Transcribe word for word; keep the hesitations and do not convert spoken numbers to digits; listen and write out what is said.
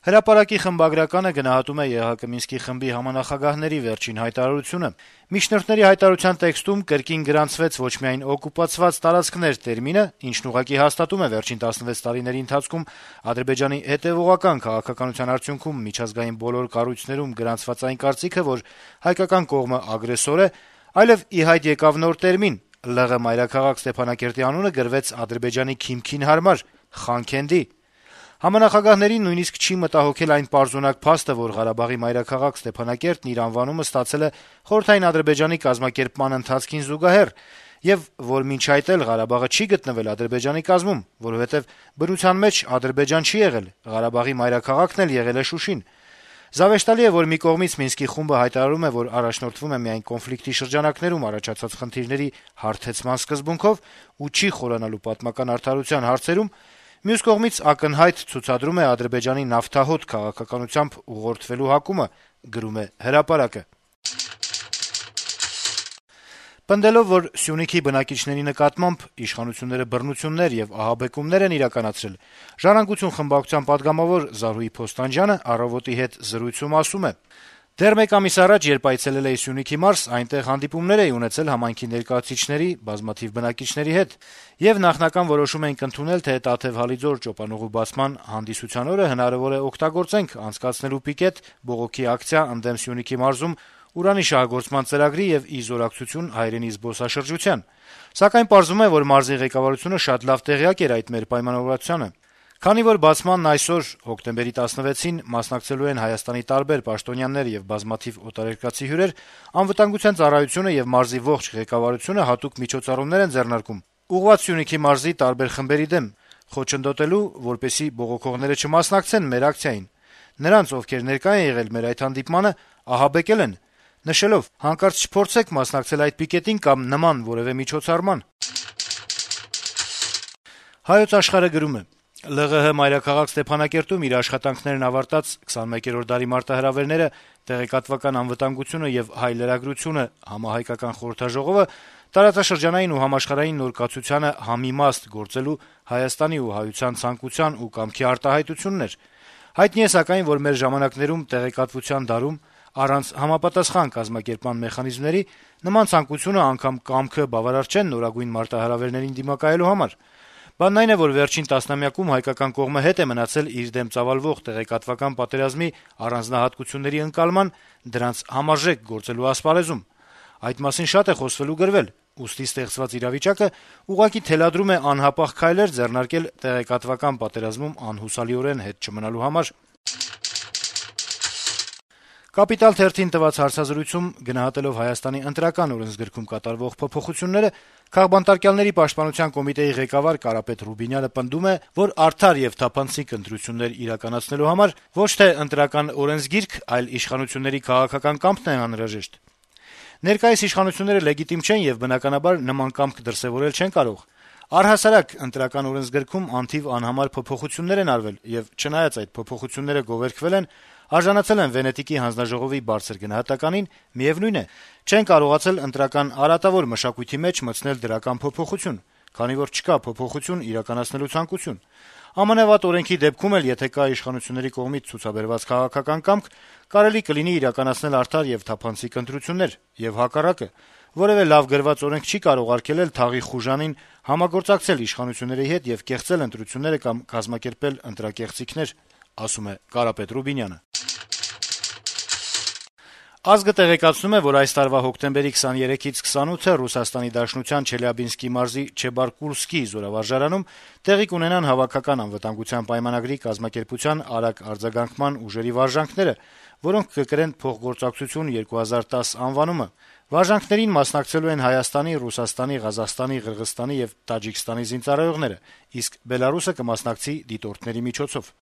Հրապարակի խմբագրականը գնահատում է ԵՀԿ Մինսկի խմբի համանախագահների վերջին հայտարարությունը. Միջնորդների հայտարարության տեքստում կրկին գրանցվեց ոչ միայն օկուպացված տարածքներ տերմինը, ինչն ուղղակի հաստատում է վերջին տասնվեց տարիների ընթացքում Ադրբեջանի հետեւողական քաղաքականության արդյունքում միջազգային բոլոր կառույցներում գրանցված այն կարծիքը, որ հայկական կողմը ագրեսոր է, այլև ի հայտ եկավ նոր տերմին. ԼՂ մայրաքաղաք Ստեփանակերտի անունը գրվեց Ադրբեջանի քիմքին հարմար՝ Խանքենդի։ Համանախագահներին նույնիսկ չի մտահոգել այն պարզունակ փաստը, որ Ղարաբաղի մայրաքաղաք Ստեփանակերտն իր անվանումը ստացել է Խորհրդային Ադրբեջանի կազմակերպման ընթացքին զուգահեռ, եւ որ մինչ այդ էլ Ղարաբաղը չի գտնվել Ադրբեջանի կազմում, որովհետեւ բնության մեջ Ադրբեջան չի եղել, Ղարաբաղի մայրաքաղաքն էլ եղել է Շուշին։ Զավեշտալի է, որ մի կողմից Մինսկի խումբը հայտարարում է, որ առաջնորդվում է միայն կոնֆլիկտի շրջանակներում առաջացած խնդիրների հարթեցման սկզբունքով ու չի խորանալու պատմական արդարության հարցերում, մյուս կողմից ակնհայտ ցուցադրում է Ադրբեջանի նավթահոտ քաղաքականությամբ ուղղորդվելու հակումը, գրում է Հրապարակը։ Պնդելով, որ Սյունիքի բնակիչների նկատմամբ իշխանությունները բռնություններ եւ ահաբեկումներ են իրականացրել, Ժառանգություն խմբակցության պատգամավոր Զարուհի Փոստանջյանը «Առավոտ»-ի հետ զրույցում ասում է. Դեռ մեկ ամիս առաջ, երբ այցելել էի Սյունիքի մարզ, այնտեղ հանդիպումներ էի ունեցել համայնքի ներկայացուցիչների, բազմաթիվ բնակիչների հետ, եւ նախնական որոշում էինք ընդունել, թե Տաթեւ-Հալիձոր ճոպանուղու բացման հանդիսության օրը հնարավոր է օգտագործենք անցկացնելու պիկետ, բողոքի ակցիա ընդդեմ Սյունիքի մարզում ուրանի շահագործման ծրագրի եւ ի զորակցություն հայրենի զբոսաշրջության։ Սակայն պարզվում է, որ մարզի ղեկավարությունը շատ լավ տեղյակ էր այդ մեր պայմանավորվածությանը։ Քանի որ բացմանն այսօր հոկտեմբերի տասնվեցին մասնակցելու են Հայաստանի տարբեր պաշտոնյաներ եւ բազմաթիվ օտարերկրացի հյուրեր, անվտանգության ծառայությունը եւ մարզի ողջ ղեկավարությունը հատուկ միջոցառումներ են ձեռնարկում ուղղված Սյունիքի մարզի տարբեր խմբերի դեմ, խոչընդոտելու, որպեսզի բողոքողները չմասնակցեն մեր ակցիային։ Նրանց, ովքեր ներկա են եղել մեր այդ հանդիպմանը, ահաբեկել են, նշելով. «Հանկարծ չփորձեք մասնակցել այդ պիկետին կամ նման որեւէ միջոցառման»։ Հայոց Աշխարհը գրում է. ԼՂՀ մայրաքաղաք Ստեփանակերտում իր աշխատանքներն ավարտած քսանմեկերորդ դարի մարտահրավերները, տեղեկատվական անվտանգությունը եւ հայ լրագրությունը համահայկական խորհրդաժողովը տարածաշրջանային ու համաշխարհային նոր կացությանը համիմաստ գործելու Հայաստանի ու հայության ցանկության ու կամքի արտահայտությունն էր։ Հայտնի է սակայն, որ մեր ժամանակներում տեղեկատվության դարում առանց համապատասխան կազմակերպման մեխանիզմների նման ցանկությունը անգամ կամքը բավարար չեն նորագույն մարտահրավերներին դիմակայելու համար։ Բանն այն է, որ վերջին տասնամյակում հայկական կողմը հետ է մնացել իր դեմ ծավալվող տեղեկատվական պատերազմի առանձնահատկությունների ընկալման, դրանց համարժեք գործելու ասպարեզում։ Այդ մասին շատ է խոսվել ու գրվել, ուստի ստեղծված իրավիճակը ուղղակի թելադրում է անհապաղ քայլեր ձեռնարկել տեղեկատվական պատերազմում անհուսալիորեն հետ չմնալու համար։ Կապիտալ թերթին տված հարցազրույցում գնահատելով Հայաստանի ընտրական օրենսգրքում կատարվող փոփոխությունները, Քաղբանտարկյալների պաշտպանության կոմիտեի ղեկավար Կարապետ Ռուբինյանը պնդում է, որ արդար եւ թափանցիկ ընտրություններ իրականացնելու համար ոչ թե ընտրական օրենսգիրք, այլ իշխանությունների քաղաքական կամքն է անհրաժեշտ։ Ներկայիս իշխանությունները լեգիտիմ չեն եւ բնականաբար նման կամք դրսեւորել չեն կարող։ Առհասարակ ընտրական օրենսգրքում անթիվ անհամար փոփոխություններ են արվել եւ չնայած այդ փոփոխությունները գովերքվել են, արժանացել են Վենետիկի հանձնաժողովի բարձր գնահատականին, միևնույն է, չեն կարողացել ընտրական արատավոր մշակույթի մեջ մտցնել դրական փոփոխություն, քանի որ չկա փոփոխություն իրականացնելու ցանկություն։ ԱՄՆ վատ օրենքի դեպքում էլ, եթե կա իշխանությունների կողմից ցուցաբերված քաղաքական կամք, կարելի կլինի իրականացնել արդար եւ թափանցիկ ընտրություններ, եւ հակառակը, որեւէ լավ գրված օրենք չի կարող արգելել թաղի խուժանին համագործակցել իշխանությունների հետ եւ կեղծել ընտրությունները կամ կազմակերպել ընտրակեղծիքներ, ասում է Կարապետ Ռուբինյանը։ Ազգը տեղեկացնում է, որ այս տարվա հոկտեմբերի քսաներեքից քսանութը Ռուսաստանի Դաշնության Չելյաբինսկի մարզի Չեբարկուրսկի զորավարժարանում տեղի կունենան հավաքական անվտանգության պայմանագրի կազմակերպության արագ արձագանքման ուժերի վարժանքները, որոնք կկրեն փոխգործակցություն երկու հազար տասը անվանումը։ Վարժանքներին մասնակցելու են Հայաստանի, Ռուսաստանի, Ղազախստանի, Ղրղստանի եւ Տաջիկստանի զինծառայողները, իսկ Բելարուսը կմասնակցի դիտորդների միջոցով։